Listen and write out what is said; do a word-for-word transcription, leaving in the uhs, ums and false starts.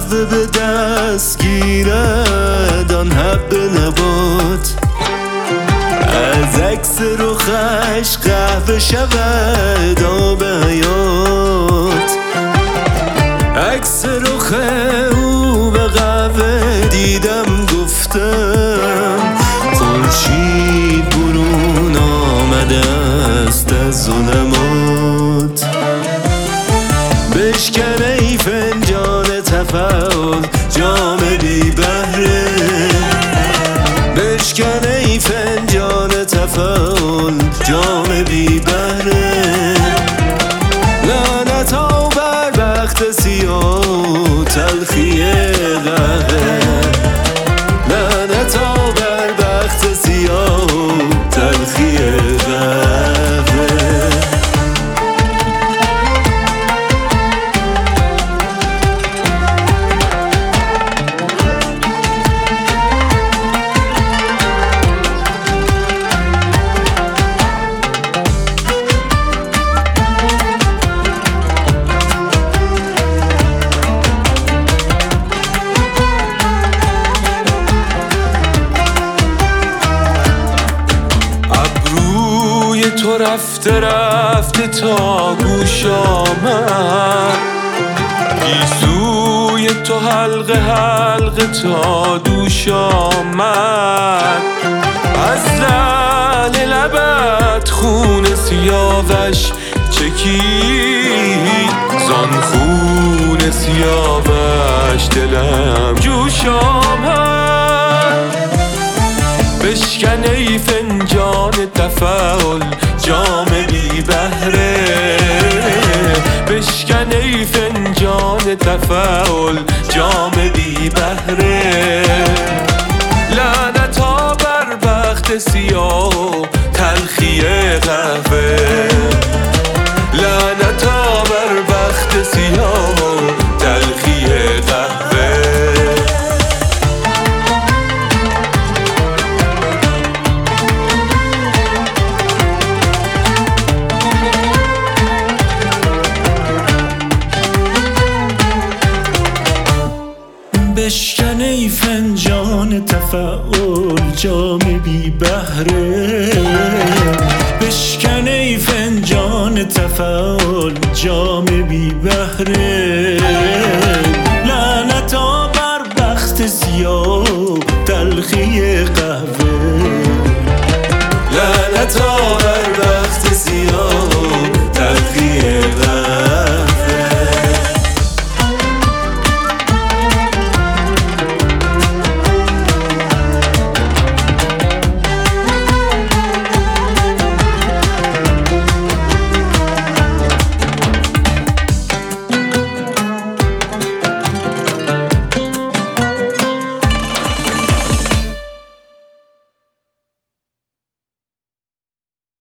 قهوه به دست گیرد آن حب نبات، از عکس رخش قهوه شود آب حیات. عکس رخ او به قهوه دیدم گفتم خورشید برون آمده است از ظلمات. بشکن ای فنجان تفاؤل جام بی بهره، بشکن ای فنجان تفاؤل جام بی بهره. لعنتا بر بخت سیاه و تلخی قهوه، لعنتا بر بخت سیاه و تلخی قهوه. تو رفته رفته تا گوش آمد، گیسوی تو حلقه حلقه تا دوش آمد. از لعل لبت خون سیاوش چکید، زان خون سیاوش دلم جوش آمد. بشکن ای فنجان تفاؤل جام بی بهره، بشکن ای فنجان تفاؤل جام بی بهره. لعنتا بر بخت سیاه و تلخی قهوه، لعنتا بر بخت سیاه و تلخی قهوه. بشکن ای فنجان تفاؤل جام بی بهره، بشکن ای فنجان تفاؤل جام بی بهره.